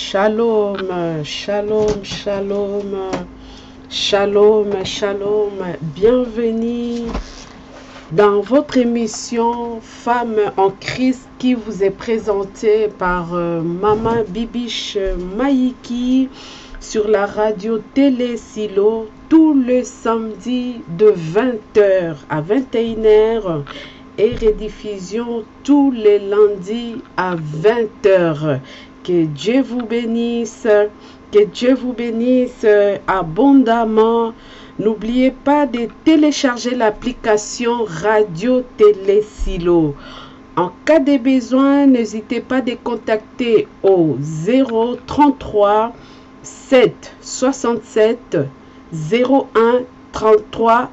Shalom, shalom, shalom, shalom, shalom. Bienvenue dans votre émission Femmes en Christ qui vous est présentée par Maman Bibiche Maïki sur la radio Télé Silo tous les samedis de 20h à 21h et rediffusion tous les lundis à 20h. Que Dieu vous bénisse, que Dieu vous bénisse abondamment. N'oubliez pas de télécharger l'application Radio Télé Silo. En cas de besoin, n'hésitez pas de contacter au 033 7 67 01 33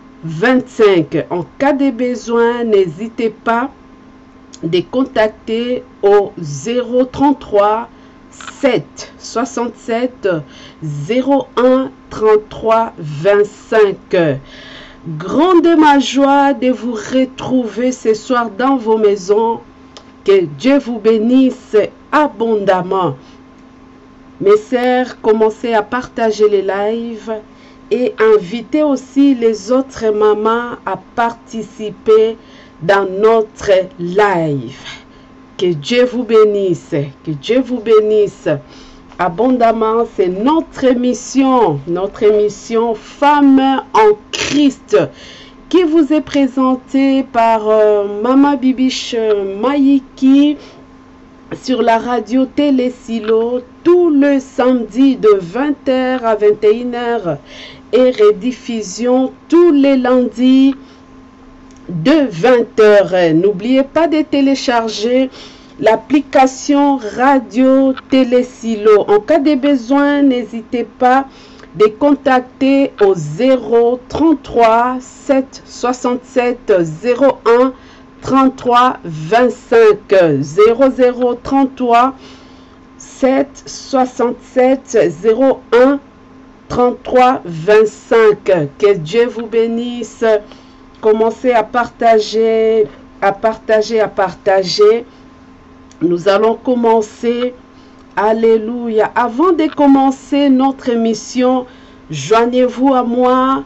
25. En cas de besoin, n'hésitez pas de contacter au 033 7 67 01 33 25. Grande ma joie de vous retrouver ce soir dans vos maisons. Que Dieu vous bénisse abondamment. Mes sœurs, commencez à partager les lives et invitez aussi les autres mamans à participer dans notre live. Que Dieu vous bénisse, que Dieu vous bénisse abondamment. C'est notre émission Femmes en Christ qui vous est présentée par Maman Bibiche Maïki sur la radio Télé Silo tous les samedis de 20h à 21h et rediffusion tous les lundis de 20h. N'oubliez pas de télécharger l'application Radio Télé Silo. En cas de besoin, n'hésitez pas de contacter au 033 7 67 01 33 25 0033 7 67 01 33 25. Que Dieu vous bénisse. Commencez à partager, à partager, à partager. Nous allons commencer. Alléluia. Avant de commencer notre émission, joignez-vous à moi.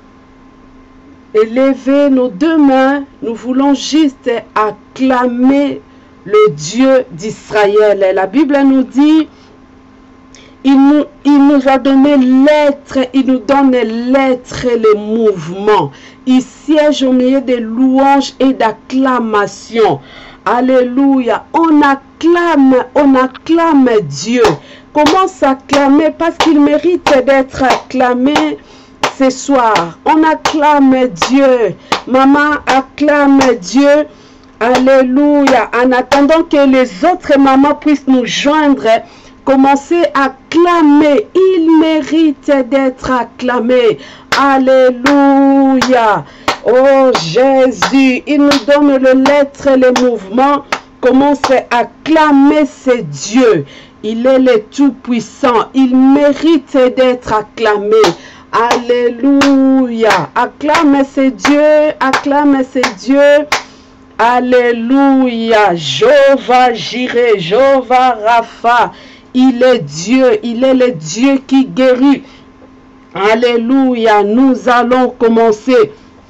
Élevez nos deux mains. Nous voulons juste acclamer le Dieu d'Israël. La Bible nous dit, il nous a donné l'être, il nous donne l'être et le mouvement. Il siège au milieu des louanges et d'acclamations. Alléluia. On acclame Dieu. Comment s'acclamer? Parce qu'il mérite d'être acclamé ce soir. On acclame Dieu. Maman acclame Dieu. Alléluia. En attendant que les autres mamans puissent nous joindre, commencez à clamer. Il mérite d'être acclamé. Alléluia. Oh Jésus, il nous donne le l'être et le mouvement. Commencez à clamer ce Dieu. Il est le Tout-Puissant. Il mérite d'être acclamé. Alléluia. Acclame ce Dieu. Acclame ce Dieu. Alléluia. Jéhovah Jireh, Jéhovah Rapha. Il est Dieu. Il est le Dieu qui guérit. Alléluia. Nous allons commencer.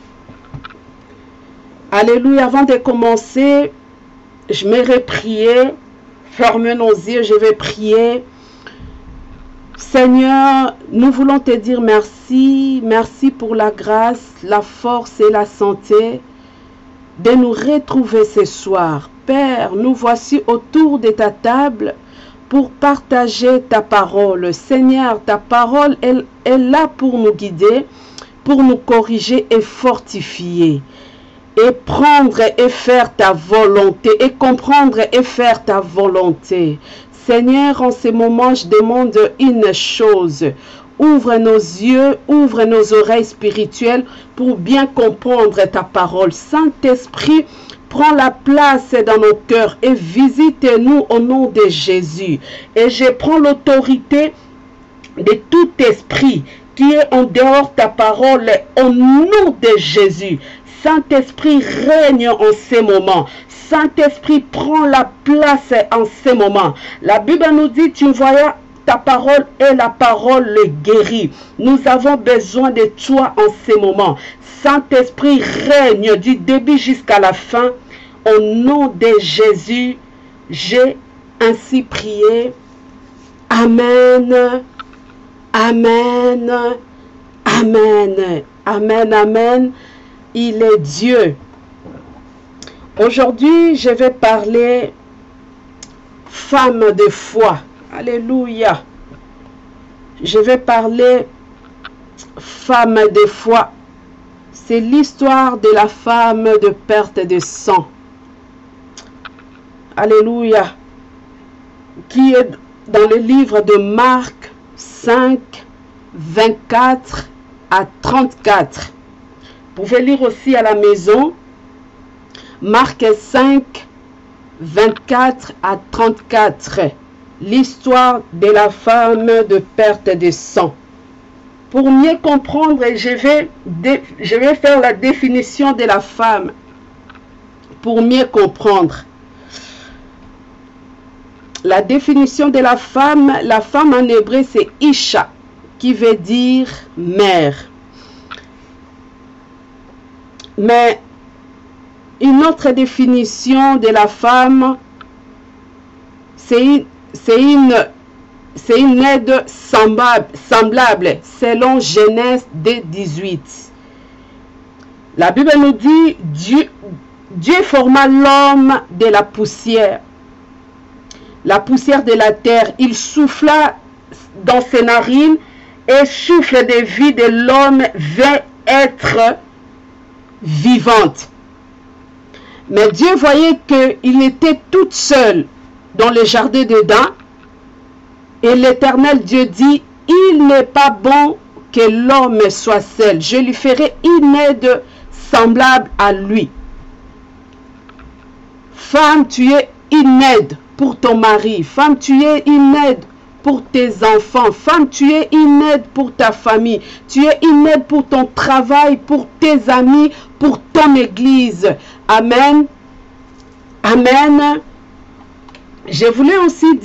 Alléluia. Avant de commencer, je m'aimerais prier. Fermez nos yeux, je vais prier. Seigneur, nous voulons te dire merci. Merci pour la grâce, la force et la santé de nous retrouver ce soir. Père, nous voici autour de ta table pour partager ta parole. Seigneur, ta parole est là pour nous guider, pour nous corriger et fortifier. Et prendre et faire ta volonté, et comprendre et faire ta volonté. Seigneur, en ce moment, je demande une chose. Ouvre nos yeux, ouvre nos oreilles spirituelles pour bien comprendre ta parole. Saint-Esprit, prends la place dans nos cœurs et visite-nous au nom de Jésus. Et je prends l'autorité de tout esprit qui est en dehors de ta parole au nom de Jésus. Saint-Esprit règne en ces moments. Saint-Esprit prend la place en ces moments. La Bible nous dit, tu ta parole est la parole guérie. Nous avons besoin de toi en ces moments. Saint-Esprit, règne du début jusqu'à la fin. Au nom de Jésus, j'ai ainsi prié. Amen. Amen. Amen. Amen. Amen. Il est Dieu. Aujourd'hui, je vais parler femme de foi. Alléluia. Je vais parler femme de foi. C'est l'histoire de la femme de perte de sang. Alléluia. Qui est dans le livre de Marc 5, 24 à 34. Vous pouvez lire aussi à la maison. Marc 5, 24 à 34. L'histoire de la femme de perte de sang. Pour mieux comprendre, je vais faire la définition de la femme. Pour mieux comprendre. La définition de la femme en hébreu c'est Isha, qui veut dire mère. Mais une autre définition de la femme, c'est une aide semblable selon Genèse 2:18. La Bible nous dit Dieu forma l'homme de la poussière de la terre. Il souffla dans ses narines et souffle de vie de l'homme vint être vivante. Mais Dieu voyait qu'il était tout seul dans le jardin d'Éden. Et l'Éternel Dieu dit, il n'est pas bon que l'homme soit seul. Je lui ferai une aide semblable à lui. Femme, tu es une aide pour ton mari. Femme, tu es une aide pour tes enfants. Femme, tu es une aide pour ta famille. Tu es une aide pour ton travail, pour tes amis, pour ton église. Amen. Amen. Je voulais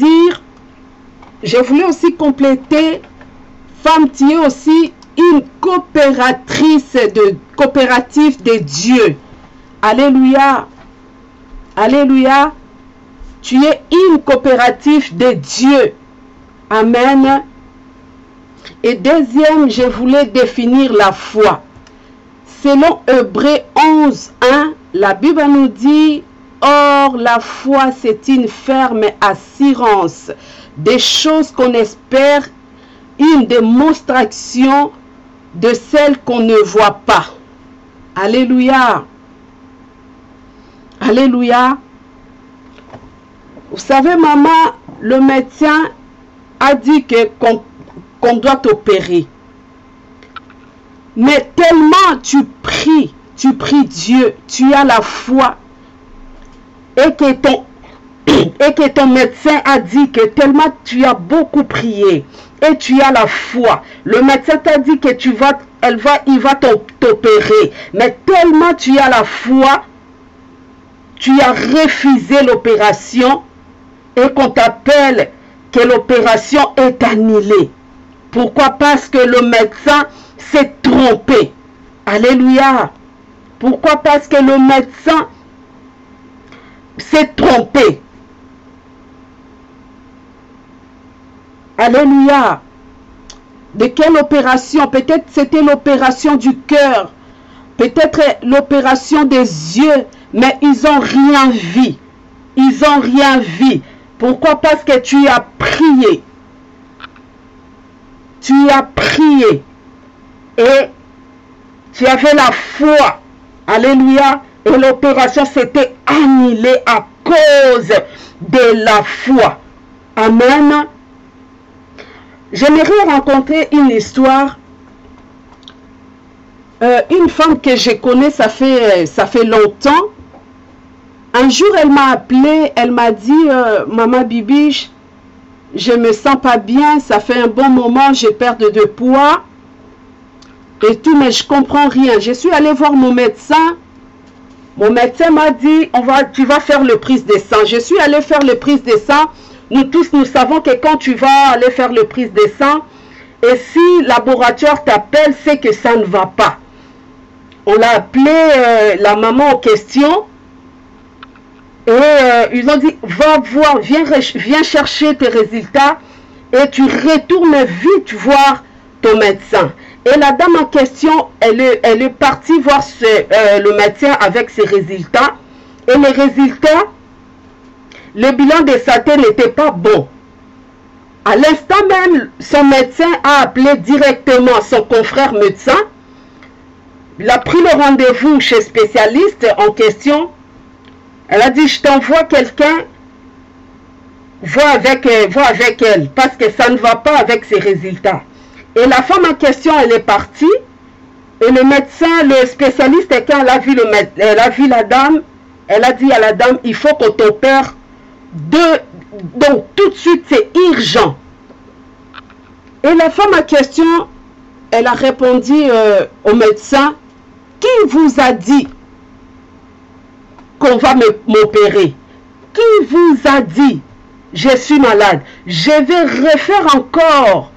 aussi compléter, femme, tu es aussi une coopérative de Dieu. Alléluia. Alléluia. Tu es une coopérative de Dieu. Amen. Et deuxième, je voulais définir la foi. Selon Hébreux 11, 1, la Bible nous dit, or la foi c'est une ferme assurance des choses qu'on espère, une démonstration de celles qu'on ne voit pas. Alléluia. Alléluia. Vous savez, maman, le médecin a dit qu'on doit t'opérer. Mais tellement tu pries Dieu, tu as la foi, et que ton médecin a dit que tellement tu as beaucoup prié, et tu as la foi. Le médecin t'a dit que il va t'opérer. Mais tellement tu as la foi, tu as refusé l'opération, et qu'on t'appelle que l'opération est annulée. Pourquoi? Parce que le médecin s'est trompé. Alléluia. Pourquoi? Parce que le médecin s'est trompé. Alléluia. De quelle opération? Peut-être c'était l'opération du cœur. Peut-être l'opération des yeux. Mais ils n'ont rien vu. Ils n'ont rien vu. Pourquoi? Parce que tu as prié. Tu as prié. Et tu avais la foi. Alléluia. Et l'opération s'était annulée à cause de la foi. Amen. J'aimerais rencontrer une histoire. Une femme que je connais, ça fait longtemps. Un jour, elle m'a appelé, elle m'a dit, Maman Bibi, je me sens pas bien, ça fait un bon moment, j'ai perdu de poids et tout, mais je comprends rien. Je suis allée voir mon médecin. Mon médecin m'a dit, tu vas faire le prise de sang. Je suis allée faire le prise de sang. nous tous, nous savons que quand tu vas aller faire le prise de sang, et si le laboratoire t'appelle, c'est que ça ne va pas. On l'a appelé la maman en question. Et ils ont dit, va voir, viens chercher tes résultats. Et tu retournes vite voir ton médecin. Et la dame en question, elle est partie voir le médecin avec ses résultats. Et les résultats, le bilan de santé n'était pas bon. À l'instant même, son médecin a appelé directement son confrère médecin. Il a pris le rendez-vous chez le spécialiste en question. Elle a dit, je t'envoie quelqu'un, vois avec elle, parce que ça ne va pas avec ses résultats. Et la femme en question, elle est partie. Et le médecin, le spécialiste, quand elle a vu la dame, elle a dit à la dame, il faut qu'on t'opère. Donc, tout de suite, c'est urgent. Et la femme en question, elle a répondu au médecin, qui vous a dit qu'on va m'opérer? Qui vous a dit je suis malade? Je vais refaire encore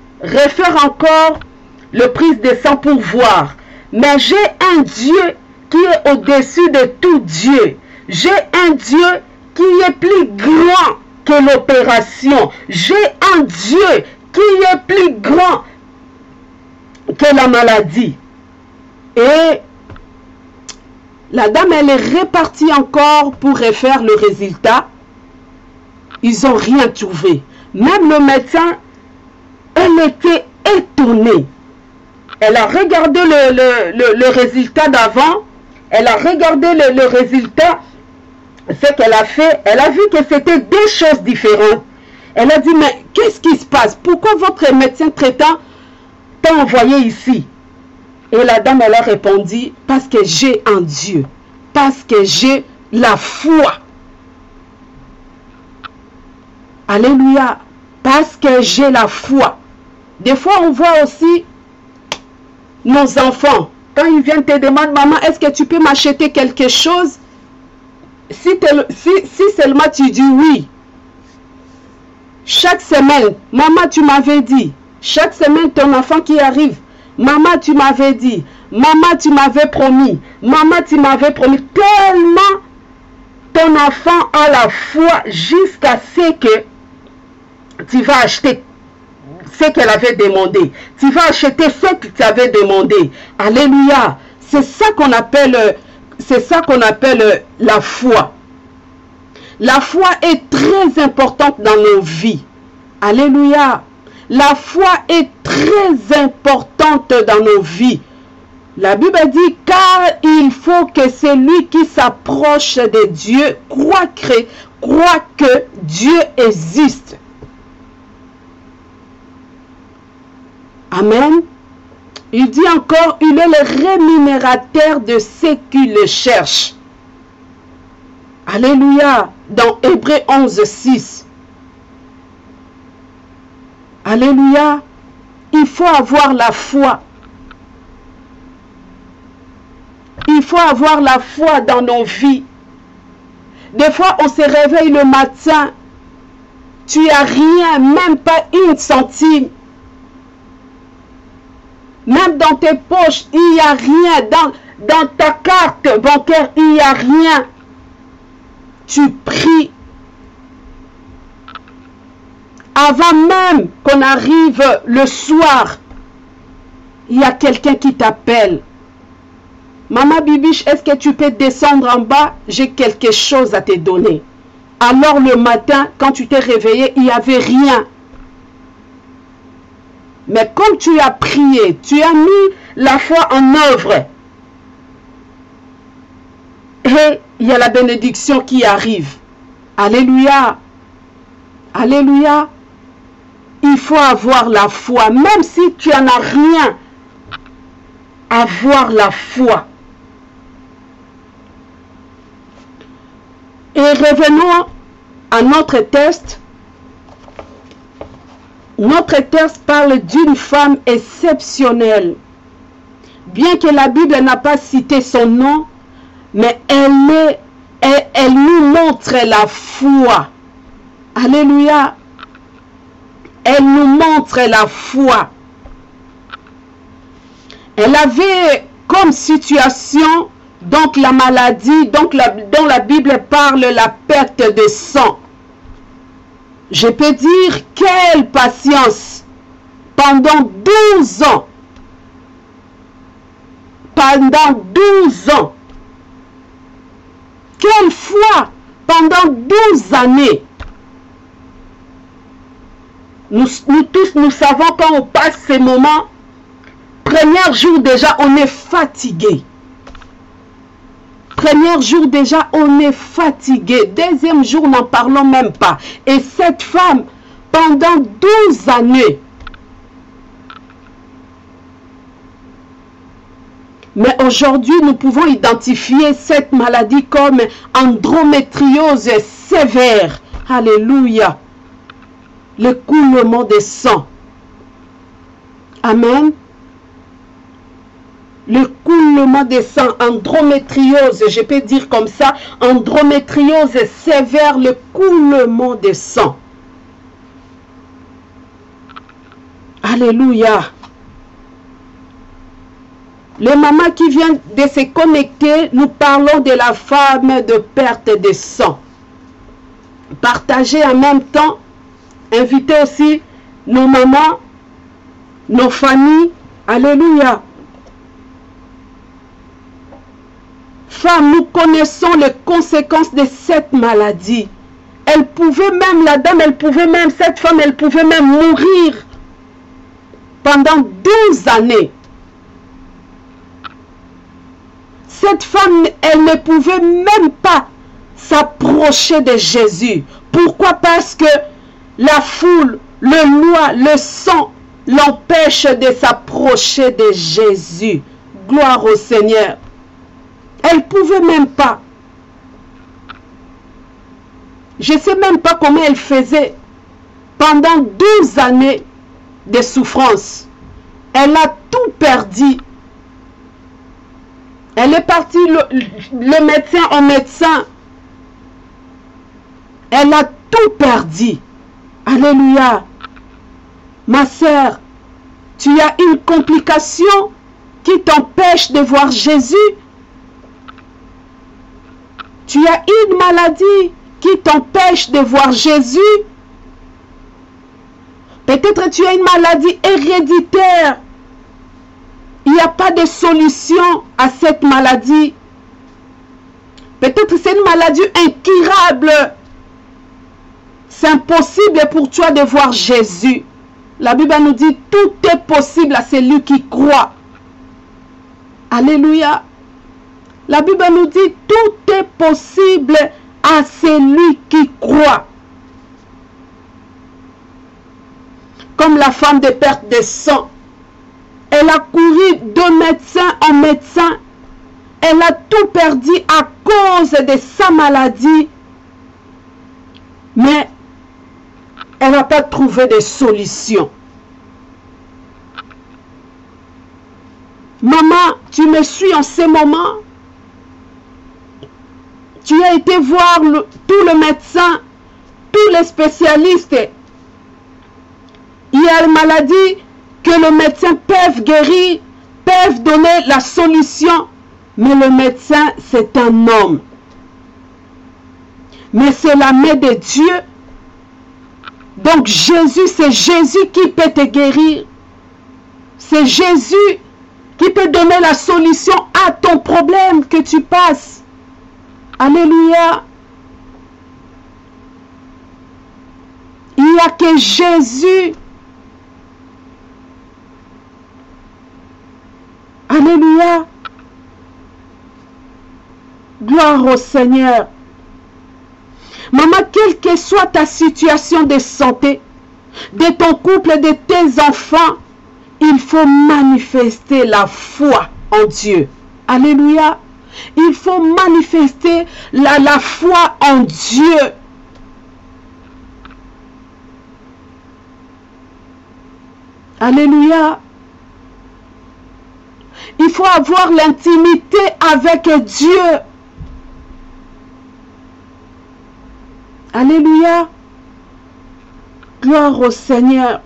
le prise de sang pour voir. Mais j'ai un Dieu qui est au-dessus de tout Dieu. J'ai un Dieu qui est plus grand que l'opération. J'ai un Dieu qui est plus grand que la maladie. Et la dame, elle est repartie encore pour refaire le résultat. Ils n'ont rien trouvé. Même le médecin, elle était étonnée. Elle a regardé le résultat d'avant. Elle a regardé le résultat. Ce qu'elle a fait, elle a vu que c'était deux choses différentes. Elle a dit, mais qu'est-ce qui se passe? Pourquoi votre médecin traitant t'a envoyé ici? Et la dame, elle a répondu, parce que j'ai un Dieu. Parce que j'ai la foi. Alléluia. Parce que j'ai la foi. Des fois, on voit aussi nos enfants. Quand ils viennent te demander, maman, est-ce que tu peux m'acheter quelque chose? Si seulement tu dis oui. Chaque semaine, maman, tu m'avais dit. Chaque semaine, ton enfant qui arrive, maman, tu m'avais dit. Maman, tu m'avais promis. Maman, tu m'avais promis. Tellement ton enfant a la foi jusqu'à ce que tu vas acheter ce qu'elle avait demandé. Tu vas acheter ce que tu avais demandé. Alléluia. C'est ça qu'on appelle la foi. La foi est très importante dans nos vies. Alléluia. La foi est très importante dans nos vies. La Bible dit, car il faut que celui qui s'approche de Dieu croit que Dieu existe. Amen. Il dit encore, il est le rémunérateur de ceux qui le cherchent. Alléluia. Dans Hébreux 11, 6. Alléluia. Il faut avoir la foi. Il faut avoir la foi dans nos vies. Des fois, on se réveille le matin. Tu n'as rien, même pas une centime. Même dans tes poches, il n'y a rien. Dans ta carte bancaire, il n'y a rien. Tu pries. Avant même qu'on arrive le soir, il y a quelqu'un qui t'appelle. Maman Bibiche, est-ce que tu peux descendre en bas? J'ai quelque chose à te donner. Alors le matin, quand tu t'es réveillé, il n'y avait rien. Mais comme tu as prié, tu as mis la foi en œuvre. Et il y a la bénédiction qui arrive. Alléluia. Alléluia. Il faut avoir la foi. Même si tu n'en as rien, avoir la foi. Et revenons à notre texte. Notre texte parle d'une femme exceptionnelle. Bien que la Bible n'a pas cité son nom, mais elle nous montre la foi. Alléluia. Elle nous montre la foi. Elle avait comme situation donc la maladie, donc dont la Bible parle, la perte de sang. Je peux dire quelle patience pendant 12 ans. Pendant 12 ans. Quelle foi pendant 12 années. Nous tous, nous savons quand on passe ces moments, premier jour déjà, on est fatigué. Premier jour déjà, on est fatigué. Deuxième jour, n'en parlons même pas. Et cette femme, pendant 12 années, mais aujourd'hui, nous pouvons identifier cette maladie comme endométriose sévère. Alléluia. L'écoulement des sangs. Amen. L'écoulement des sangs, endométriose, je peux dire comme ça, endométriose sévère, l'écoulement des sangs. Alléluia. Les mamans qui viennent de se connecter, nous parlons de la femme de perte de sang. Partagez en même temps, invitez aussi nos mamans, nos familles. Alléluia. Femmes, nous connaissons les conséquences de cette maladie. Elle pouvait même, la dame, cette femme, elle pouvait même mourir pendant 12 années. Cette femme, elle ne pouvait même pas s'approcher de Jésus. Pourquoi? Parce que la foule, le loi, le sang l'empêche de s'approcher de Jésus. Gloire au Seigneur. Elle ne pouvait même pas. Je ne sais même pas comment elle faisait. Pendant 12 années de souffrance, elle a tout perdu. Elle est partie le médecin au médecin. Elle a tout perdu. Alléluia. Ma sœur, tu as une complication qui t'empêche de voir Jésus. Tu as une maladie qui t'empêche de voir Jésus. Peut-être tu as une maladie héréditaire. Il n'y a pas de solution à cette maladie. Peut-être c'est une maladie incurable. C'est impossible pour toi de voir Jésus. La Bible nous dit tout est possible à celui qui croit. Alléluia. La Bible nous dit tout est possible à celui qui croit. Comme la femme de perte de sang. Elle a couru de médecin en médecin. Elle a tout perdu à cause de sa maladie. Mais elle n'a pas trouvé de solution. Maman, tu me suis en ce moment. Tu as été voir tous les médecins, tous les spécialistes. Il y a une maladie que les médecins peuvent guérir, peuvent donner la solution. Mais le médecin, c'est un homme. Mais c'est la main de Dieu. Donc Jésus, c'est Jésus qui peut te guérir. C'est Jésus qui peut donner la solution à ton problème que tu passes. Alléluia. Il n'y a que Jésus. Alléluia. Gloire au Seigneur. Maman, quelle que soit ta situation de santé, de ton couple, de tes enfants, il faut manifester la foi en Dieu. Alléluia. Il faut manifester la foi en Dieu. Alléluia. Il faut avoir l'intimité avec Dieu. Alléluia. Gloire au Seigneur.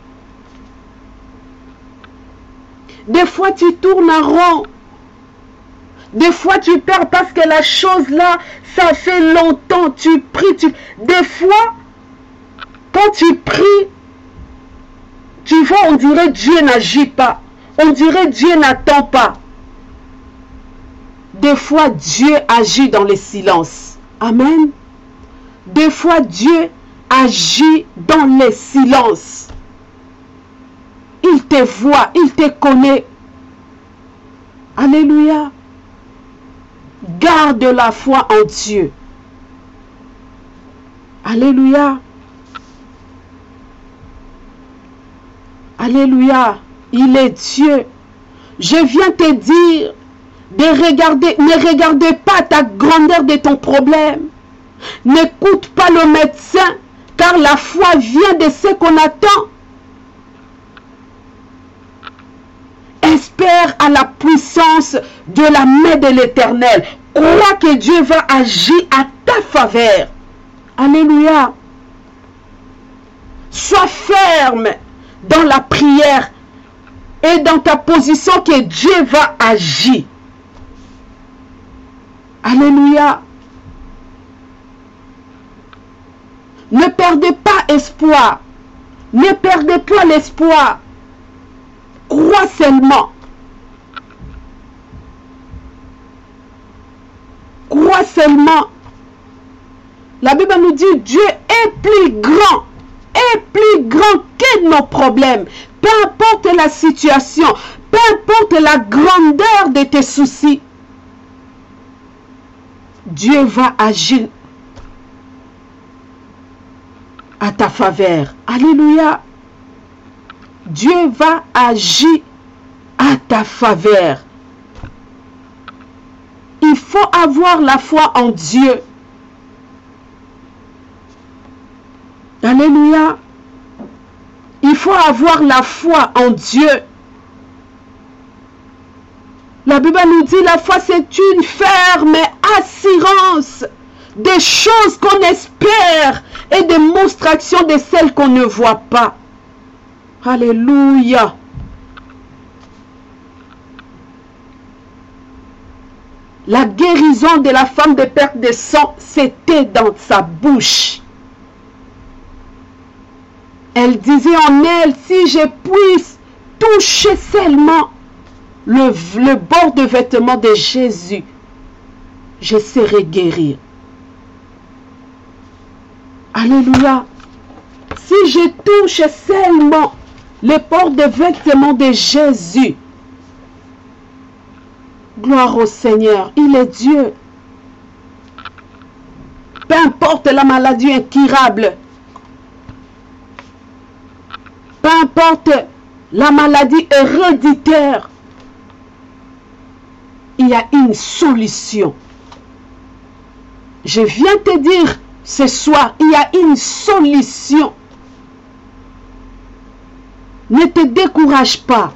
Des fois, tu tournes en rond. Des fois, tu perds parce que la chose là, ça fait longtemps. Tu pries. Des fois, quand tu pries, tu vois, on dirait Dieu n'agit pas. On dirait Dieu n'attend pas. Des fois, Dieu agit dans le silence. Amen. Des fois, Dieu agit dans le silence. Il te voit, il te connaît. Alléluia. Garde la foi en Dieu. Alléluia. Alléluia. Il est Dieu. Je viens te dire de regarder, ne regardez pas ta grandeur de ton problème. N'écoute pas le médecin, car la foi vient de ce qu'on attend. Espère à la puissance de la main de l'Éternel. Crois que Dieu va agir à ta faveur. Alléluia. Sois ferme dans la prière et dans ta position que Dieu va agir. Alléluia. Ne perdez pas espoir. Ne perdez pas l'espoir. Crois seulement. Crois seulement. La Bible nous dit Dieu est plus grand. Est plus grand que nos problèmes. Peu importe la situation. Peu importe la grandeur de tes soucis. Dieu va agir à ta faveur. Alléluia. Dieu va agir à ta faveur. Il faut avoir la foi en Dieu. Alléluia. Il faut avoir la foi en Dieu. La Bible nous dit la foi c'est une ferme assurance des choses qu'on espère et démonstration de celles qu'on ne voit pas. Alléluia. La guérison de la femme de perte de sang, c'était dans sa bouche. Elle disait en elle, si je puisse toucher seulement le bord de vêtement de Jésus, je serai guérie. Alléluia. Si je touche seulement le bord de vêtement de Jésus, gloire au Seigneur, il est Dieu. Peu importe la maladie incurable, peu importe la maladie héréditaire, il y a une solution. Je viens te dire ce soir, il y a une solution. Ne te décourage pas.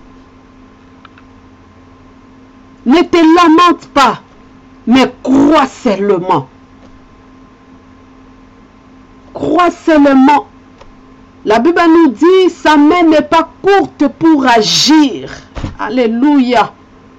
Ne te lamente pas, mais crois seulement. Crois seulement. La Bible nous dit, sa main n'est pas courte pour agir. Alléluia.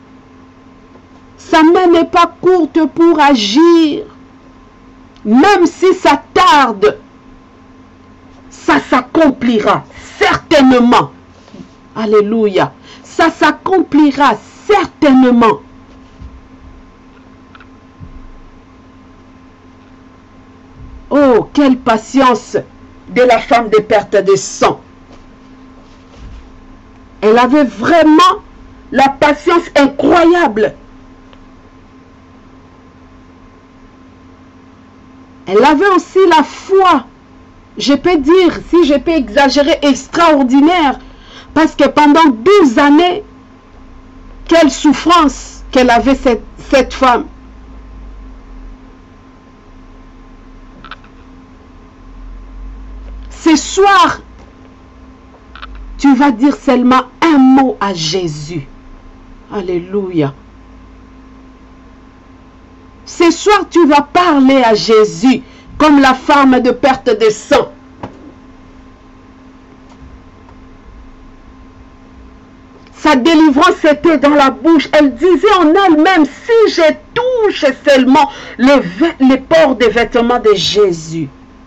Sa main n'est pas courte pour agir. Même si ça tarde, ça s'accomplira certainement. Alléluia. Ça s'accomplira certainement. Oh, quelle patience de la femme de perte de sang. Elle avait vraiment la patience incroyable. Elle avait aussi la foi, je peux dire, si je peux exagérer, extraordinaire. Parce que pendant 12 années, quelle souffrance qu'elle avait cette femme. Ce soir, tu vas dire seulement un mot à Jésus. Alléluia. Ce soir, tu vas parler à Jésus comme la femme de perte de sang. Sa délivrance était dans la bouche. Elle disait en elle-même, si je touche seulement les pores des vêtements de Jésus.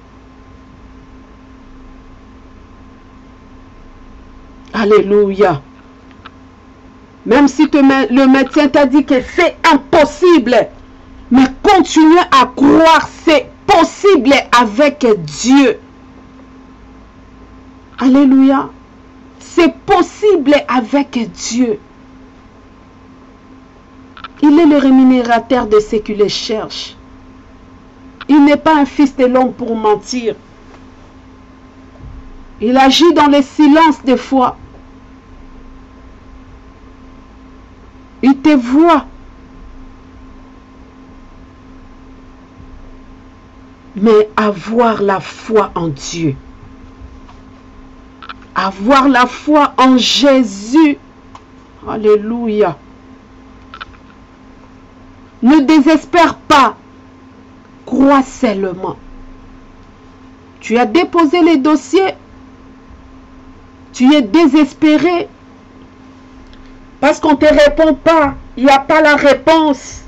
Alléluia. Même si le médecin t'a dit que c'est impossible, mais continue à croire, c'est possible avec Dieu. Alléluia. C'est possible avec Dieu. Il est le rémunérateur de ceux qui le cherchent. Il n'est pas un fils de l'homme pour mentir. Il agit dans le silence des fois. Il te voit. Mais avoir la foi en Dieu. Avoir la foi en Jésus. Alléluia. Ne désespère pas. Crois seulement. Tu as déposé les dossiers. Tu es désespéré. Parce qu'on ne te répond pas. Il n'y a pas la réponse.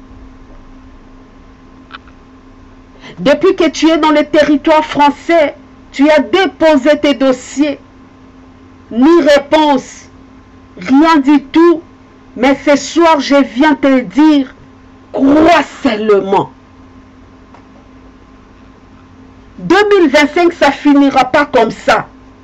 Depuis que tu es dans le territoire français, tu as déposé tes dossiers. Ni réponse. Rien du tout. Mais ce soir, je viens te dire, crois seulement. 2025, ça finira pas comme ça.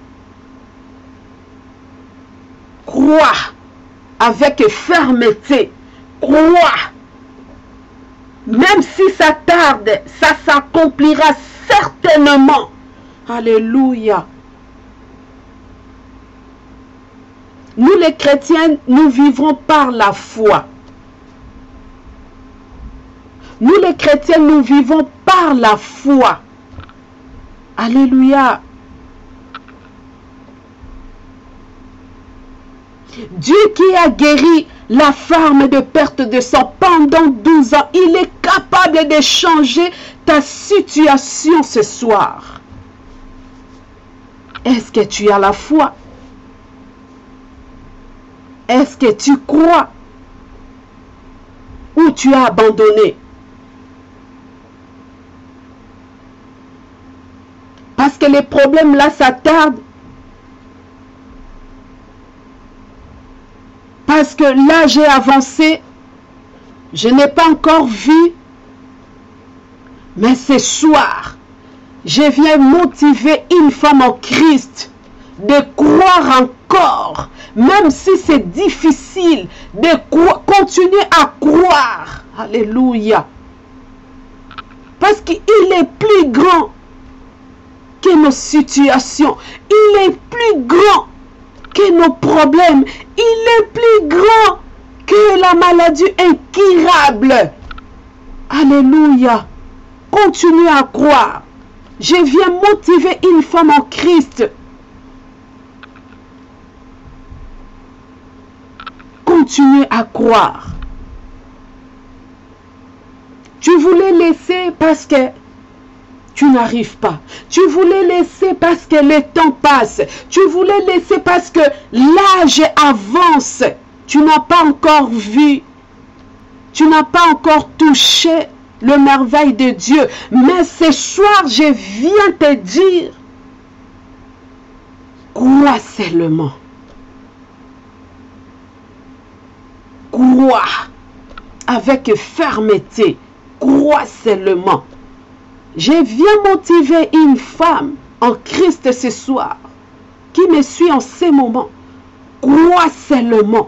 Crois avec fermeté. Crois. Même si ça tarde, ça s'accomplira certainement. Alléluia. Nous les chrétiens, nous vivons par la foi. Nous les chrétiens, nous vivons par la foi. Alléluia. Dieu qui a guéri la femme de perte de sang pendant 12 ans, il est capable de changer ta situation ce soir. Est-ce que tu as la foi? Est-ce que tu crois? Ou tu as abandonné? Parce que les problèmes là, ça tarde. Parce que là, j'ai avancé. Je n'ai pas encore vu. Mais ce soir, je viens motiver une femme en Christ de croire encore. Même si c'est difficile, de continuer à croire. Alléluia. Parce qu'il est plus grand que nos situations. Il est plus grand que nos problèmes. Il est plus grand que la maladie incurable. Alléluia. Continue à croire. Je viens motiver une femme en Christ. Continue à croire. Tu voulais laisser parce que tu n'arrives pas. Tu voulais laisser parce que le temps passe. Tu voulais laisser parce que l'âge avance. Tu n'as pas encore vu. Tu n'as pas encore touché le merveille de Dieu. Mais ce soir, je viens te dire, crois seulement. Crois avec fermeté. Crois seulement. Je viens motiver une femme en Christ ce soir qui me suit en ce moment. Crois seulement.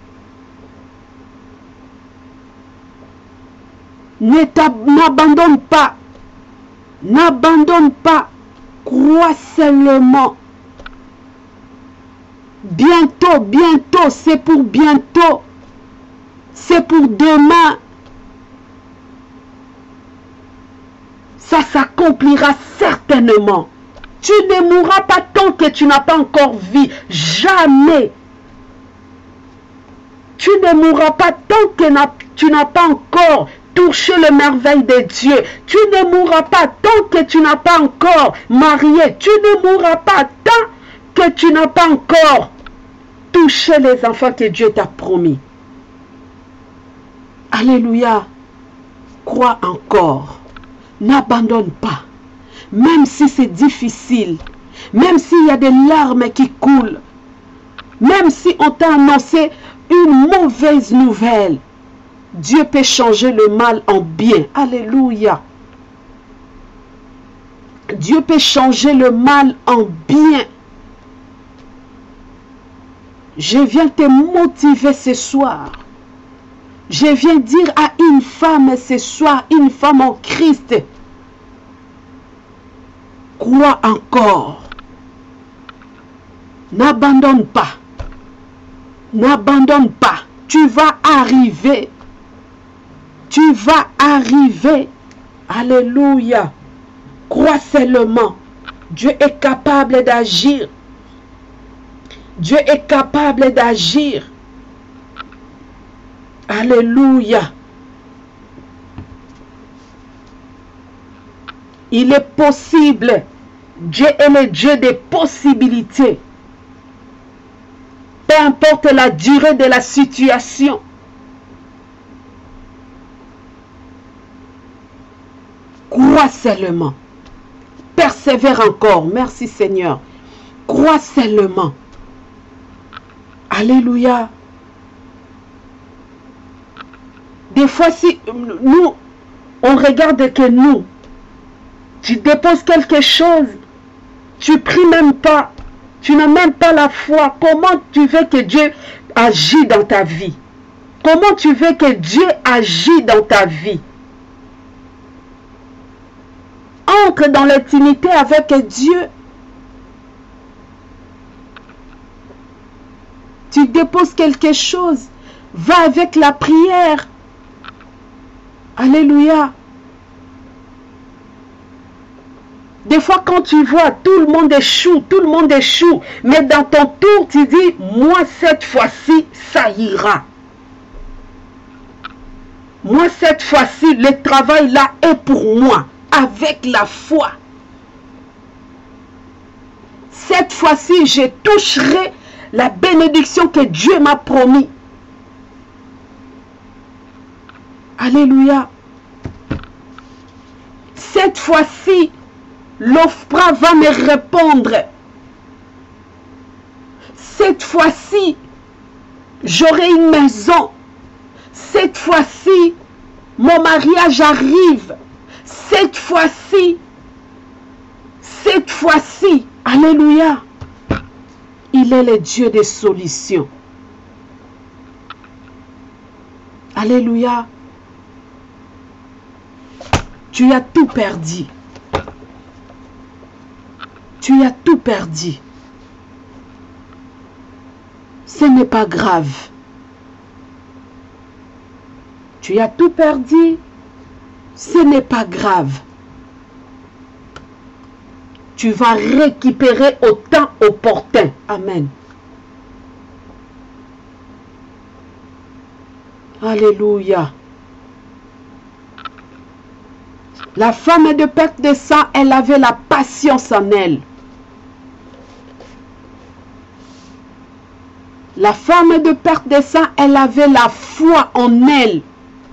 N'abandonne pas. N'abandonne pas. Crois seulement. Bientôt, bientôt, c'est pour bientôt. C'est pour demain. Ça s'accomplira certainement. Tu ne mourras pas tant que tu n'as pas encore vu. Jamais. Tu ne mourras pas tant que tu n'as pas encore touché le merveille de Dieu. Tu ne mourras pas tant que tu n'as pas encore marié. Tu ne mourras pas tant que tu n'as pas encore toucher les enfants que Dieu t'a promis. Alléluia. Crois encore. N'abandonne pas. Même si c'est difficile. Même s'il y a des larmes qui coulent. Même si on t'a annoncé une mauvaise nouvelle. Dieu peut changer le mal en bien. Alléluia. Dieu peut changer le mal en bien. Je viens te motiver ce soir. Je viens dire à une femme ce soir, une femme en Christ, crois encore. N'abandonne pas. N'abandonne pas. Tu vas arriver. Tu vas arriver. Alléluia. Crois seulement. Dieu est capable d'agir. Dieu est capable d'agir. Alléluia. Il est possible. Dieu est le Dieu des possibilités. Peu importe la durée de la situation. Crois seulement. Persévère encore. Merci Seigneur. Crois seulement. Alléluia. Des fois, si nous, on regarde que nous, tu déposes quelque chose, tu pries même pas, tu n'as même pas la foi. Comment tu veux que Dieu agisse dans ta vie? Comment tu veux que Dieu agisse dans ta vie? Entre dans l'intimité avec Dieu. Tu déposes quelque chose, va avec la prière. Alléluia. Des fois, quand tu vois, tout le monde échoue, mais dans ton tour, tu dis, moi, cette fois-ci, ça ira. Moi, cette fois-ci, le travail là est pour moi, avec la foi. Cette fois-ci, je toucherai la bénédiction que Dieu m'a promis. Alléluia. Cette fois-ci, l'OFPRA va me répondre. Cette fois-ci, j'aurai une maison. Cette fois-ci, mon mariage arrive. Cette fois-ci, alléluia. Il est le Dieu des solutions. Alléluia. Tu as tout perdu. Tu as tout perdu. Ce n'est pas grave. Tu as tout perdu. Ce n'est pas grave. Tu vas récupérer au temps opportun. Amen. Alléluia. La femme de perte de sang, elle avait la patience en elle. La femme de perte de sang, elle avait la foi en elle.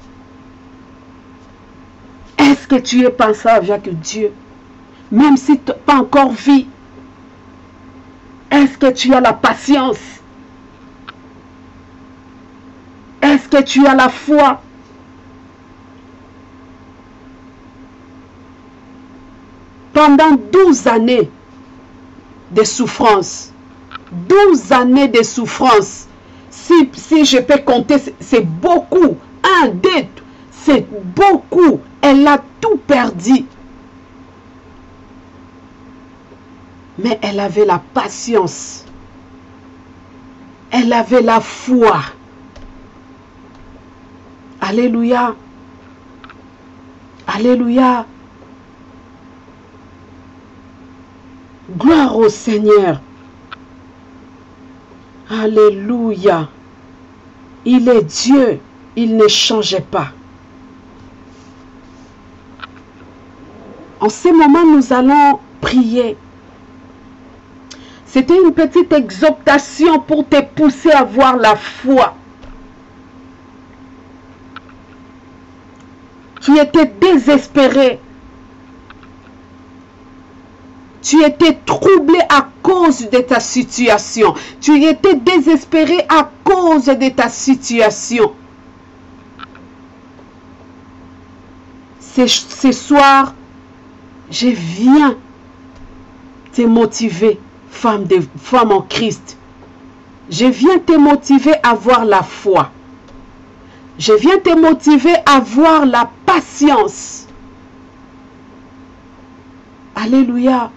Est-ce que tu es pensé avec Dieu? Même si tu n'as pas encore vu. Est-ce que tu as la patience? Est-ce que tu as la foi? Pendant 12 années de souffrance. 12 années de souffrance. Si je peux compter, c'est beaucoup. 1, 2, c'est beaucoup. Elle a tout perdu. Mais elle avait la patience. Elle avait la foi. Alléluia. Alléluia. Gloire au Seigneur. Alléluia. Il est Dieu. Il ne change pas. En ce moment, nous allons prier. C'était une petite exhortation pour te pousser à avoir la foi. Tu étais désespéré. Tu étais troublé à cause de ta situation. Tu étais désespéré à cause de ta situation. Ce soir, je viens te motiver, femme en Christ. Je viens te motiver à avoir la foi. Je viens te motiver à avoir la patience. Alléluia.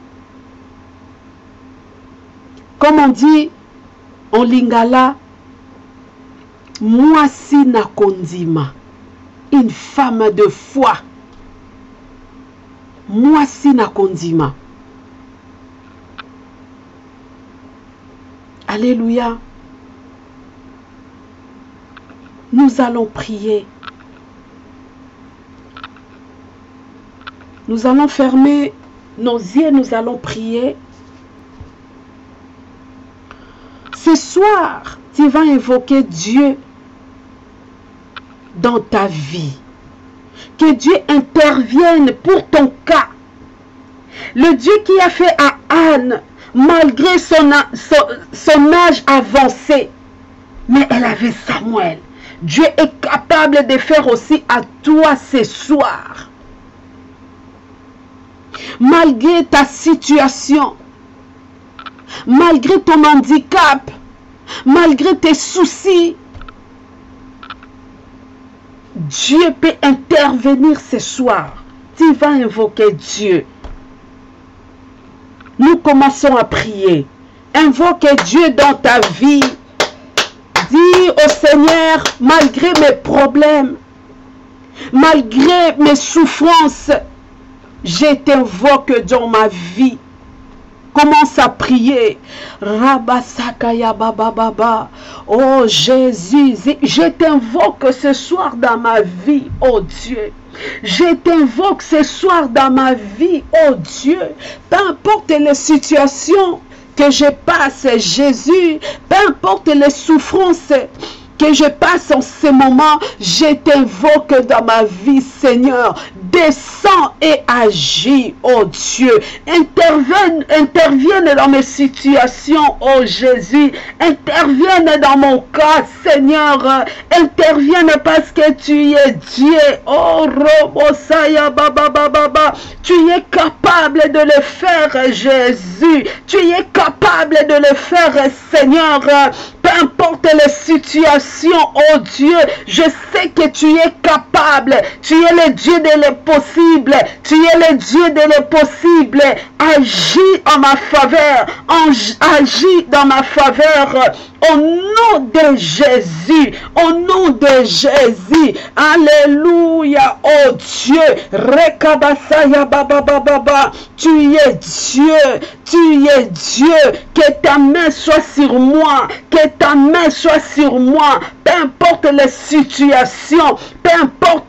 Comme on dit en lingala, mwasi na kondima. Une femme de foi. Mwasi na kondima. Alléluia. Nous allons prier. Nous allons fermer nos yeux, nous allons prier. Ce soir, tu vas invoquer Dieu dans ta vie. Que Dieu intervienne pour ton cas. Le Dieu qui a fait à Anne, malgré son âge avancé, mais elle avait Samuel. Dieu est capable de faire aussi à toi ce soir. Malgré ta situation, malgré ton handicap, malgré tes soucis, Dieu peut intervenir ce soir. Tu vas invoquer Dieu. Nous commençons à prier. Invoque Dieu dans ta vie. Dis au Seigneur, malgré mes problèmes, malgré mes souffrances, je t'invoque dans ma vie. Commence à prier. Rabasakaya baba baba. Oh Jésus, je t'invoque ce soir dans ma vie, oh Dieu. Je t'invoque ce soir dans ma vie, oh Dieu. Peu importe les situations que je passe, Jésus, peu importe les souffrances que je passe en ce moment, je t'invoque dans ma vie, Seigneur. Descends et agis, oh Dieu. Intervienne dans mes situations, oh Jésus. Intervienne dans mon cas, Seigneur. Intervienne parce que tu es Dieu. Oh, Robosaya Baba Baba. Tu es capable de le faire, Jésus. Tu es capable de le faire, Seigneur. Peu importe les situations, oh Dieu, je sais que tu es capable. Tu es le Dieu de l'impossible. Tu es le Dieu de l'impossible. Agis en ma faveur. Agis dans ma faveur. Au nom de Jésus. Au nom de Jésus. Alléluia. Oh Dieu. Rekabasaya baba baba. Tu es Dieu. Tu es Dieu. Que ta main soit sur moi. Que ta main soit sur moi. Peu importe les situations. Peu importe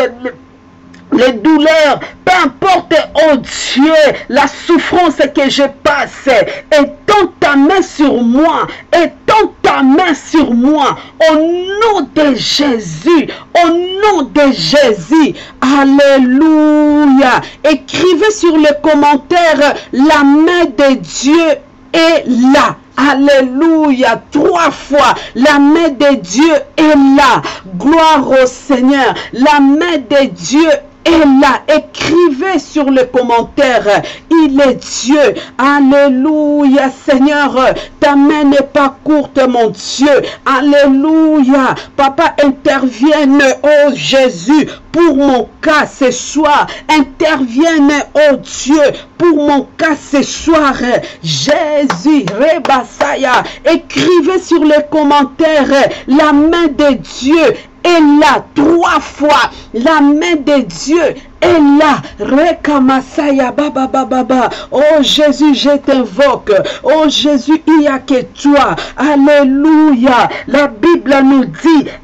les douleurs, peu importe, oh Dieu, la souffrance que je passe, étends ta main sur moi, étends ta main sur moi, au nom de Jésus, au nom de Jésus, alléluia. Écrivez sur les commentaires, la main de Dieu est là. Alléluia, 3 fois, la main de Dieu est là. Gloire au Seigneur, la main de Dieu est là. Écrivez sur le commentaire, il est Dieu. Alléluia, Seigneur, ta main n'est pas courte, mon Dieu. Alléluia, Papa, intervienne, oh Jésus, pour mon cas ce soir. Intervienne, oh Dieu, pour mon cas ce soir. Jésus, Rebasaya, écrivez sur les commentaires, la main de Dieu est là, 3 fois. La main de Dieu est là. Rekamasaya baba baba. Oh Jésus, je t'invoque. Oh Jésus, il n'y a que toi. Alléluia. La Bible nous dit,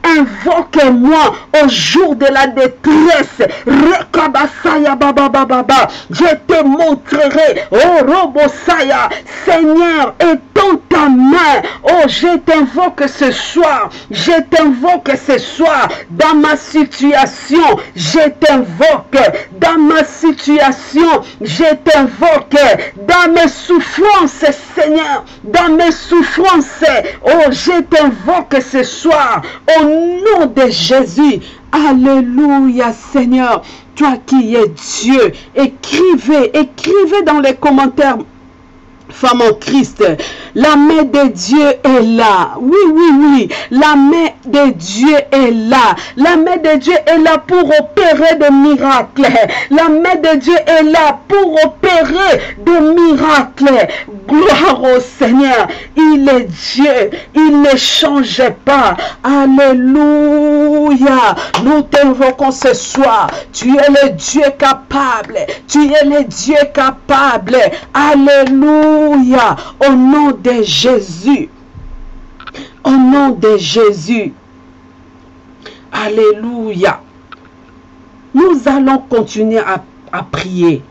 invoque-moi au jour de la détresse. Rekabasaya babababa. Je te montrerai, oh Robosaya, Seigneur, étends ta main. Oh, je t'invoque ce soir. Je t'invoque ce soir dans ma situation. Je t'invoque dans ma situation. Je t'invoque dans mes souffrances, Seigneur. Dans mes souffrances. Oh, je t'invoque ce soir au nom de Jésus. Alléluia, Seigneur. Toi qui es Dieu, écrivez dans les commentaires, femme en Christ, la main de Dieu est là. Oui, oui, oui. La main de Dieu est là. La main de Dieu est là pour opérer des miracles. La main de Dieu est là pour opérer des miracles. Gloire au Seigneur. Il est Dieu. Il ne change pas. Alléluia. Nous t'invoquons ce soir. Tu es le Dieu capable. Tu es le Dieu capable. Alléluia. Au nom de Jésus. Au nom de Jésus. Alléluia. Nous allons continuer à prier.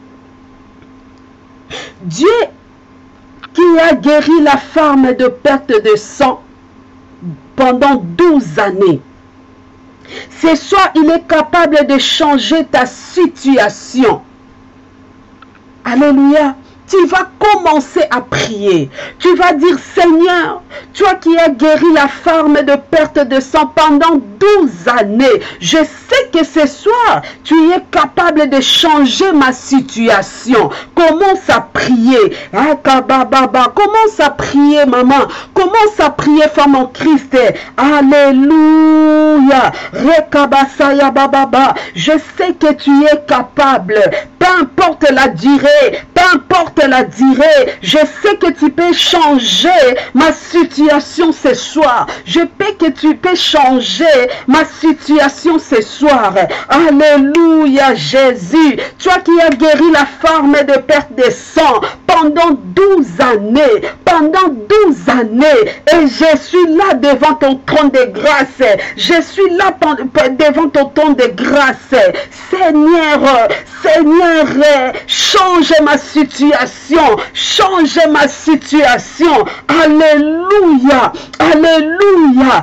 Dieu qui a guéri la femme de perte de sang pendant 12 années. Ce soir, il est capable de changer ta situation. Alléluia. Tu vas commencer à prier. Tu vas dire, Seigneur, toi qui as guéri la femme de perte de sang pendant 12 années, je sais que ce soir, tu es capable de changer ma situation. Commence à prier. Commence à prier, maman. Commence à prier, femme en Christ. Alléluia. Rekabasaya bababa. Je sais que tu es capable. Peu importe la durée, peu importe la durée, je sais que tu peux changer ma situation ce soir. Je sais que tu peux changer ma situation ce soir. Alléluia, Jésus. Toi qui as guéri la femme de perte de sang pendant 12 années. Pendant 12 années. Et je suis là devant ton trône de grâce. Je suis là devant ton trône de grâce. Seigneur, Seigneur, change ma situation. Change ma situation. Alléluia. Alléluia.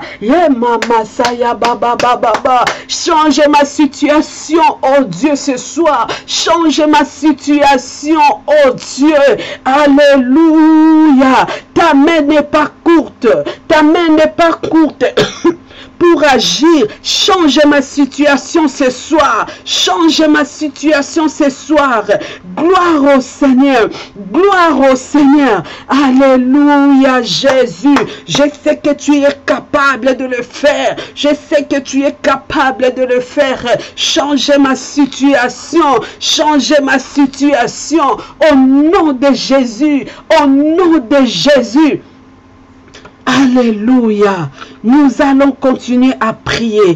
Change ma situation, oh Dieu, ce soir. Change ma situation, oh Dieu. Alléluia. Ta main n'est pas courte. Ta main n'est pas courte. Pour agir, change ma situation ce soir. Change ma situation ce soir. Gloire au Seigneur. Gloire au Seigneur. Alléluia, Jésus. Je sais que tu es capable de le faire. Je sais que tu es capable de le faire. Change ma situation. Change ma situation. Au nom de Jésus. Au nom de Jésus. Alléluia. Nous allons continuer à prier.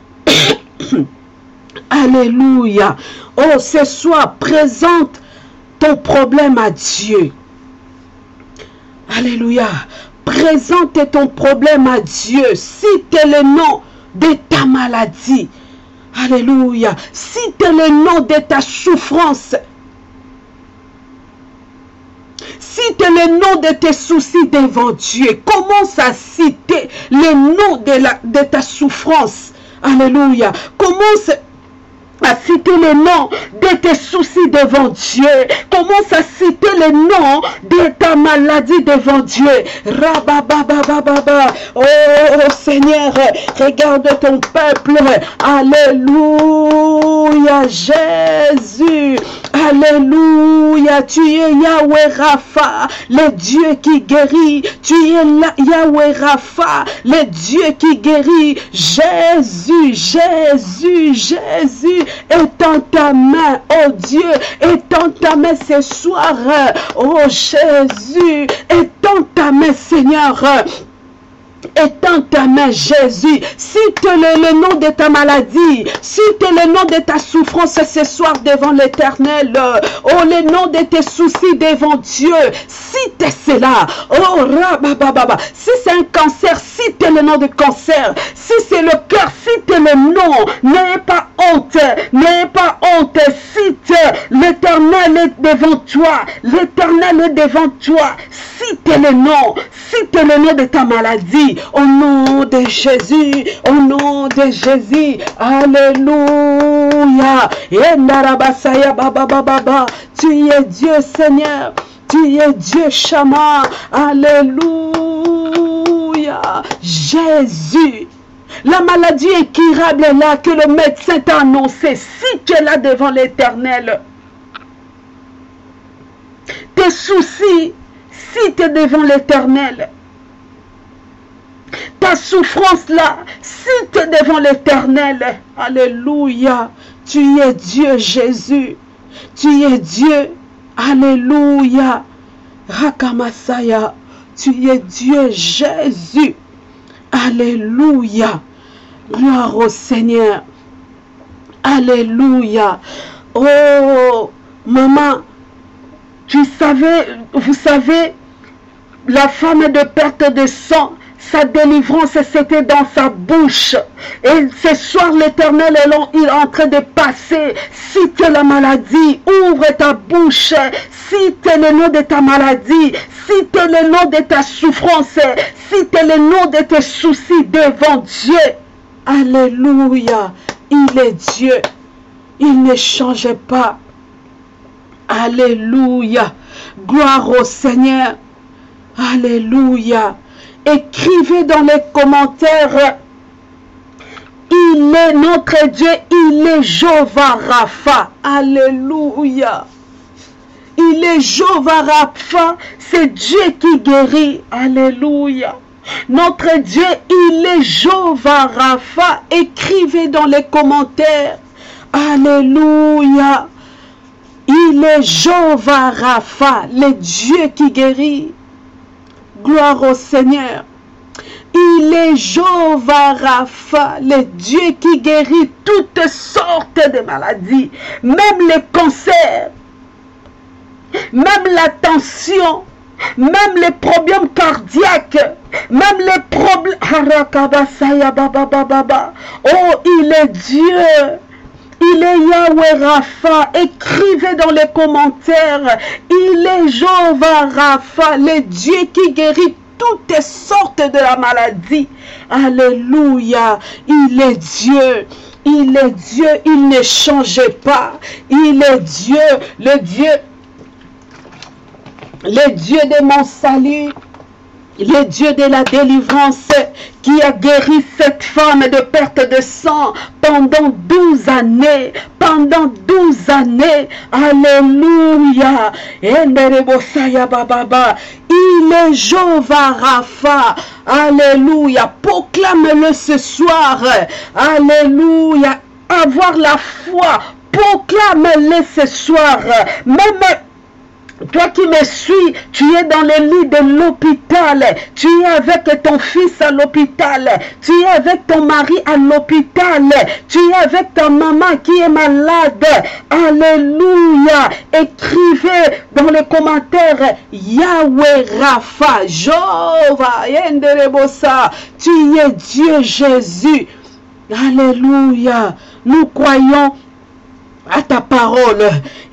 Alléluia. Oh, ce soir, présente ton problème à Dieu. Alléluia. Présente ton problème à Dieu. Cite le nom de ta maladie. Alléluia. Cite le nom de ta souffrance. Cite le nom de tes soucis devant Dieu. Commence à citer le nom de ta souffrance. Alléluia. Commence à citer le nom de tes soucis devant Dieu. Commence à citer le nom de ta maladie devant Dieu. Rabababababa. Oh Seigneur, regarde ton peuple. Alléluia, Jésus. Alléluia. Tu es Yahweh Rapha, le Dieu qui guérit. Tu es Yahweh Rapha, le Dieu qui guérit. Jésus, Jésus, Jésus. Étends ta main, oh Dieu, étends ta main ce soir, oh Jésus, étends ta main, Seigneur. Étends ta main, Jésus. Cite le nom de ta maladie. Cite le nom de ta souffrance ce soir devant l'Éternel. Oh, le nom de tes soucis devant Dieu. Cite cela. Oh, rabababa. Si c'est un cancer, cite cite le nom de cancer. Si c'est le cœur, cite le nom. N'ayez pas honte. N'ayez pas honte. Cite l'Éternel est devant toi. L'Éternel est devant toi. Cite le nom. Cite le nom de ta maladie. Au nom de Jésus. Au nom de Jésus. Alléluia. Tu es Dieu, Seigneur. Tu es Dieu, Shama. Alléluia. Jésus. La maladie incurable est là que le médecin t'a annoncé. Cite-la devant l'Éternel. Tes soucis, cite devant l'Éternel. Ta souffrance là, cite devant l'Éternel. Alléluia. Tu es Dieu, Jésus. Tu es Dieu. Alléluia. Rakamasaya. Tu es Dieu, Jésus. Alléluia. Gloire au Seigneur. Alléluia. Oh, maman, vous savez, la femme de perte de sang, sa délivrance, c'était dans sa bouche. Et ce soir, l'Éternel est en train de passer. Cite la maladie, ouvre ta bouche, cite le nom de ta maladie, cite le nom de ta souffrance, cite le nom de tes soucis devant Dieu. Alléluia, il est Dieu, il ne change pas. Alléluia, gloire au Seigneur. Alléluia. Écrivez dans les commentaires, il est notre Dieu, il est Jéhovah Rapha. Alléluia. Il est Jéhovah Rapha, c'est Dieu qui guérit. Alléluia. Notre Dieu, il est Jéhovah Rapha. Écrivez dans les commentaires. Alléluia. Il est Jéhovah Rapha, le Dieu qui guérit. Gloire au Seigneur. Il est Jéhovah Rapha, le Dieu qui guérit toutes sortes de maladies, même les cancers, même la tension, même les problèmes cardiaques, même les problèmes. Oh, il est Dieu. Il est Yahweh Rapha. Écrivez dans les commentaires. Il est Jéhovah Rapha, le Dieu qui guérit toutes sortes de la maladie. Alléluia. Il est Dieu. Il est Dieu. Il ne change pas. Il est Dieu. Le Dieu de mon salut. Le Dieu de la délivrance qui a guéri cette femme de perte de sang pendant 12 années. Pendant 12 années. Alléluia. Il est Jéhovah Rapha. Alléluia. Proclame-le ce soir. Alléluia. Avoir la foi. Proclame-le ce soir. Même toi qui me suis, tu es dans le lit de l'hôpital, tu es avec ton fils à l'hôpital, tu es avec ton mari à l'hôpital, tu es avec ta maman qui est malade. Alléluia. Écrivez dans les commentaires Yahweh Rapha, Jéhovah, tu es Dieu Jésus. Alléluia. Nous croyons à ta parole.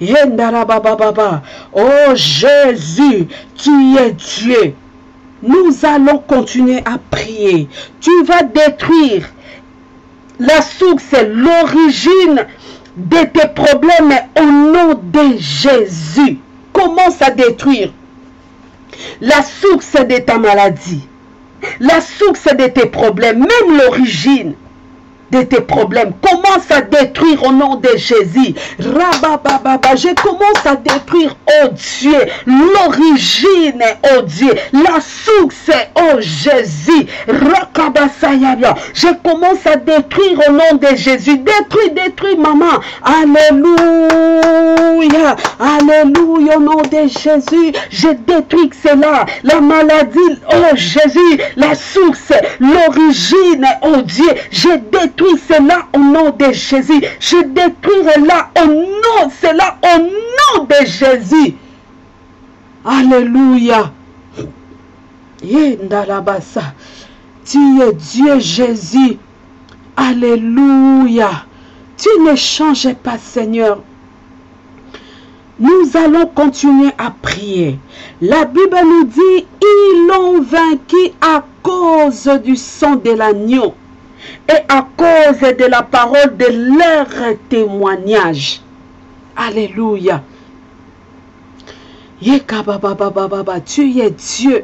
Oh Jésus, tu es Dieu. Nous allons continuer à prier. Tu vas détruire la source, l'origine de tes problèmes au nom de Jésus. Commence à détruire la source de ta maladie, la source de tes problèmes, même l'origine de tes problèmes. Commence à détruire au nom de Jésus. Rabababa, je commence à détruire, oh Dieu, l'origine, oh Dieu, la source, oh Jésus. Rakabasayabia, je commence à détruire au nom de Jésus. Détruis, maman. Alléluia. Alléluia, au nom de Jésus. Je détruis cela, la maladie, oh Jésus, la source, l'origine, oh Dieu. Je détruis cela au nom de Jésus. Je détruirai là au nom, cela au nom de Jésus. Alléluia. Tu es Dieu, Jésus. Alléluia. Tu ne changes pas, Seigneur. Nous allons continuer à prier. La Bible nous dit, ils l'ont vaincu à cause du sang de l'agneau et à cause de la parole de leur témoignage. Alléluia. Tu es Dieu.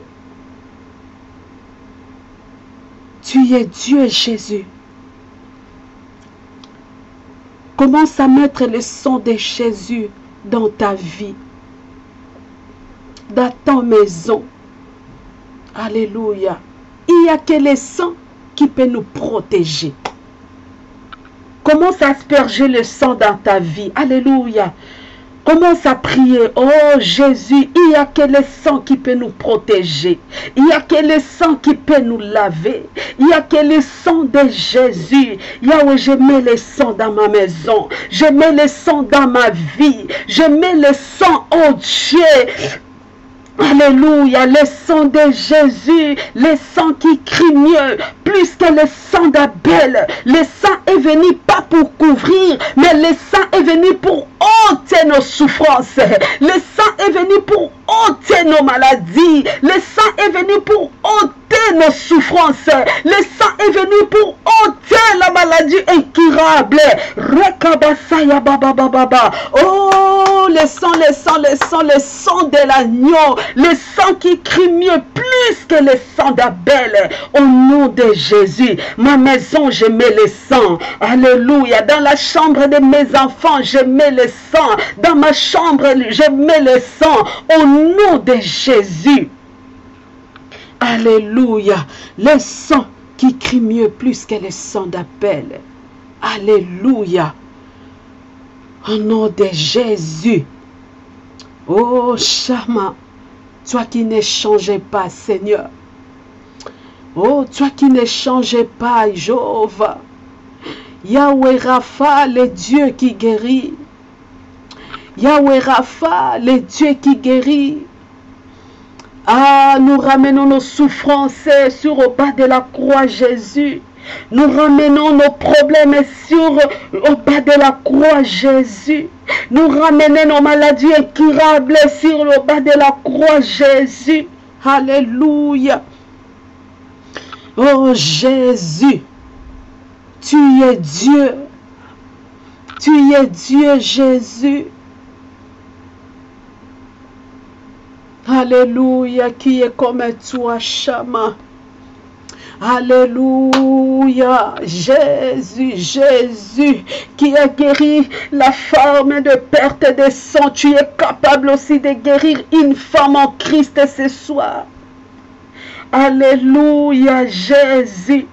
Tu es Dieu, Jésus. Commence à mettre le sang de Jésus dans ta vie, dans ta maison. Alléluia. Il n'y a que le sang qui peut nous protéger. Commence à asperger le sang dans ta vie. Alléluia. Commence à prier. Oh Jésus, il n'y a que le sang qui peut nous protéger. Il n'y a que le sang qui peut nous laver. Il n'y a que le sang de Jésus. Yahweh, je mets le sang dans ma maison. Je mets le sang dans ma vie. Je mets le sang, oh Dieu. Alléluia, le sang de Jésus, le sang qui crie mieux, plus que le sang d'Abel. Le sang est venu pas pour couvrir, mais le sang est venu pour ôter nos souffrances. Le sang est venu pour ôter nos maladies. Le sang est venu pour ôter nos souffrances. Le sang est venu pour ôter la maladie incurable. Rekabasaya baba baba. Oh, le sang de l'agneau. Le sang qui crie mieux plus que le sang d'Abel. Au nom de Jésus, ma maison, je mets le sang. Alléluia. Dans la chambre de mes enfants, je mets le sang. Dans ma chambre, je mets le sang. Au nom de Jésus. Alléluia. Le sang qui crie mieux plus que le sang d'Abel. Alléluia. Au nom de Jésus. Oh, Shama. Toi qui ne changeais pas, Seigneur. Oh, toi qui ne changeais pas, Jéhovah. Yahweh Rapha, le Dieu qui guérit. Yahweh Rapha, le Dieu qui guérit. Ah, nous ramenons nos souffrances au bas de la croix, Jésus. Nous ramenons nos problèmes au bas de la croix, Jésus. Nous ramenons nos maladies incurables le bas de la croix, Jésus. Alléluia. Oh Jésus, tu es Dieu. Tu es Dieu, Jésus. Alléluia, qui est comme toi, Shama. Alléluia, Jésus, Jésus, qui a guéri la femme de perte de sang. Tu es capable aussi de guérir une femme en Christ ce soir. Alléluia, Jésus,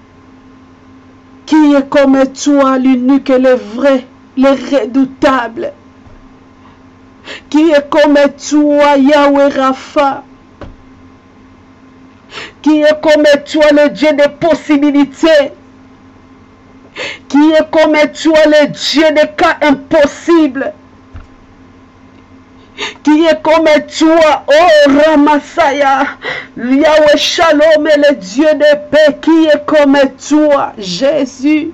qui est comme toi, l'unique, le vrai, le redoutable. Qui est comme toi, Yahweh Rapha. Qui est comme toi, le Dieu des possibilités. Qui est comme toi, le Dieu des cas impossibles. Qui est comme toi, oh Ramasaya, Yahweh Shalom et le Dieu de paix. Qui est comme toi, Jésus.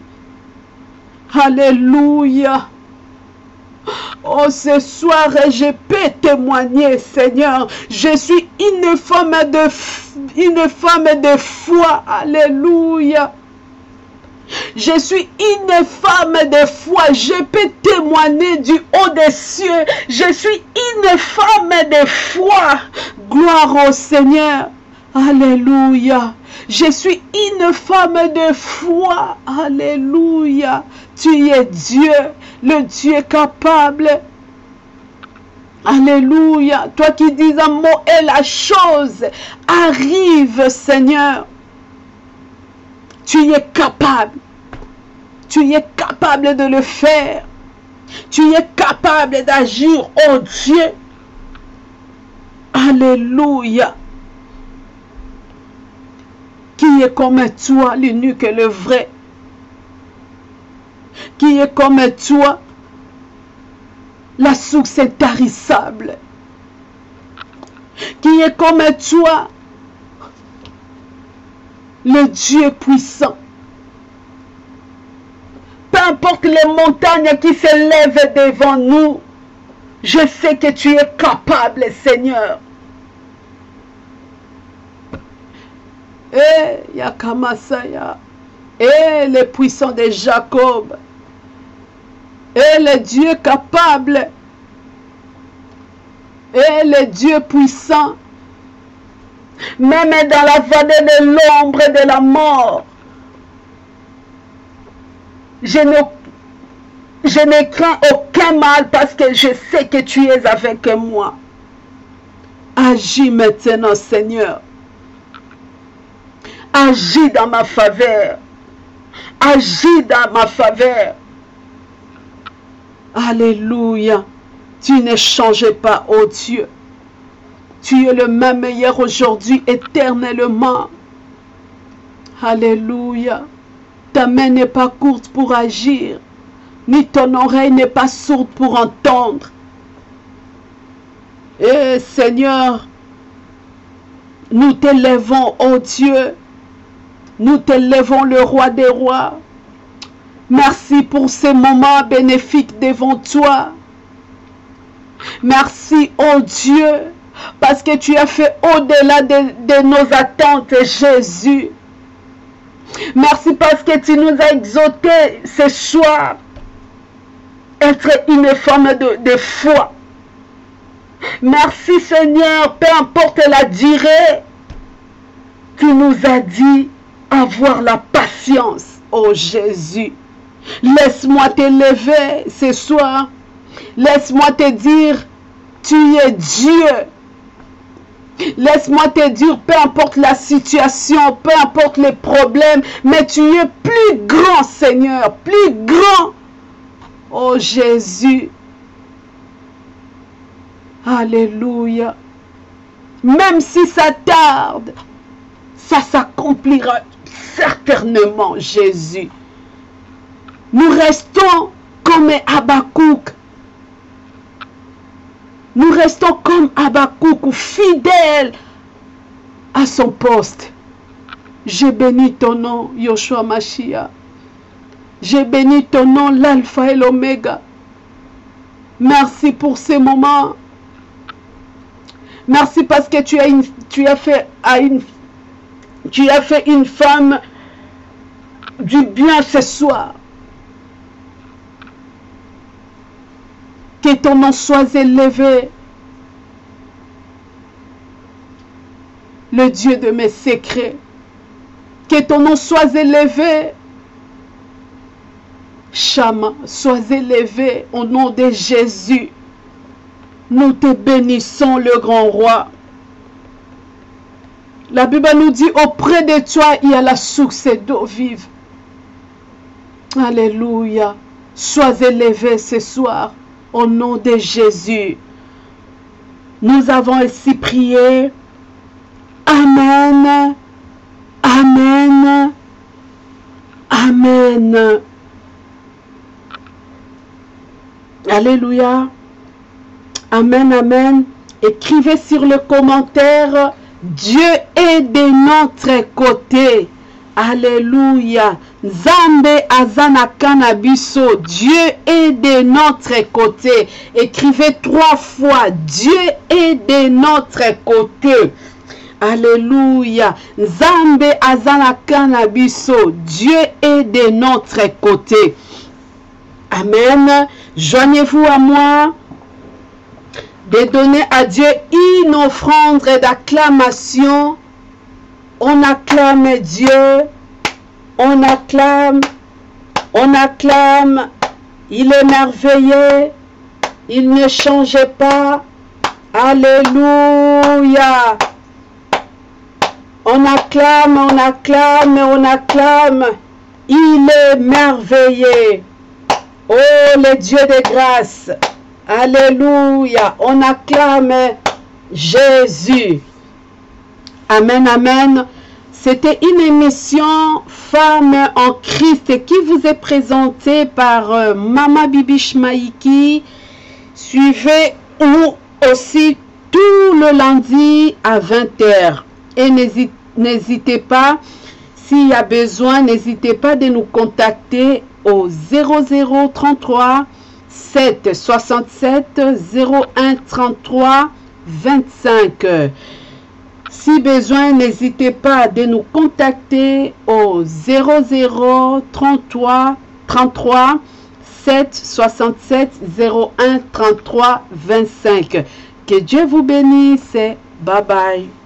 Alléluia. Oh, ce soir, je peux témoigner, Seigneur. Je suis une femme de foi. Alléluia. Je suis une femme de foi. Je peux témoigner du haut des cieux. Je suis une femme de foi. Gloire au Seigneur. Alléluia. Je suis une femme de foi. Alléluia. Tu es Dieu, le Dieu capable. Alléluia. Toi qui dis un mot et la chose arrive, Seigneur. Tu es capable. Tu es capable de le faire. Tu es capable d'agir, oh Dieu. Alléluia. Qui est comme toi, l'unique et le vrai? Qui est comme toi, la source intarissable? Qui est comme toi, le Dieu puissant. Peu importe les montagnes qui s'élèvent devant nous, je sais que tu es capable, Seigneur. Yakamasaya, le puissant de Jacob, le Dieu capable, le Dieu puissant. Même dans la vallée de l'ombre de la mort, je ne crains aucun mal parce que je sais que tu es avec moi. Agis maintenant, Seigneur. Agis dans ma faveur. Agis dans ma faveur. Alléluia. Tu ne changes pas, ô Dieu. Tu es le même hier, aujourd'hui, éternellement. Alléluia. Ta main n'est pas courte pour agir, ni ton oreille n'est pas sourde pour entendre. Et Seigneur, nous t'élèvons, ô Dieu. Nous t'élèvons, le roi des rois. Merci pour ces moments bénéfiques devant toi. Merci, ô Dieu, parce que tu as fait au-delà de nos attentes, Jésus. Merci parce que tu nous as exhortés ce soir être une femme de foi. Merci, Seigneur, peu importe la durée, tu nous as dit avoir la patience, ô Jésus. Laisse-moi t'élever ce soir. Laisse-moi te dire, tu es Dieu. Laisse-moi te dire, peu importe la situation, peu importe les problèmes, mais tu es plus grand, Seigneur, plus grand. Oh Jésus. Alléluia. Même si ça tarde, ça s'accomplira certainement, Jésus. Nous restons comme Habakkuk. Nous restons comme Habakkuk, fidèles à son poste. Je bénis ton nom, Yoshua Mashiach. Je bénis ton nom, l'alpha et l'oméga. Merci pour ces moments. Merci parce que tu as fait une femme du bien ce soir. Que ton nom soit élevé. Le Dieu de mes secrets. Que ton nom soit élevé. Shama, sois élevé au nom de Jésus. Nous te bénissons, le grand roi. La Bible nous dit, auprès de toi, il y a la source d'eau vive. Alléluia. Sois élevé ce soir. Au nom de Jésus, nous avons ainsi prié. Amen. Amen. Amen. Alléluia. Amen, amen. Écrivez sur le commentaire, Dieu est de notre côté. Alléluia. Zambe azana kanabiso. Dieu est de notre côté. Écrivez 3 fois. Dieu est de notre côté. Alléluia. Zambe azana kanabiso. Dieu est de notre côté. Amen. Joignez-vous à moi de donner à Dieu une offrande d'acclamation. On acclame Dieu, on acclame, il est merveilleux, il ne change pas, alléluia, on acclame, il est merveilleux, oh le Dieu de grâce, alléluia, on acclame Jésus. Amen, amen. C'était une émission Femmes en Christ qui vous est présentée par Mama Bibi Shmaïki. Suivez-nous aussi tout le lundi à 20h. Et n'hésitez pas, S'il y a besoin, n'hésitez pas de nous contacter au 0033 767 01 33 25. Si besoin, n'hésitez pas de nous contacter au 0033 33 767 01 33 25. Que Dieu vous bénisse. Bye bye.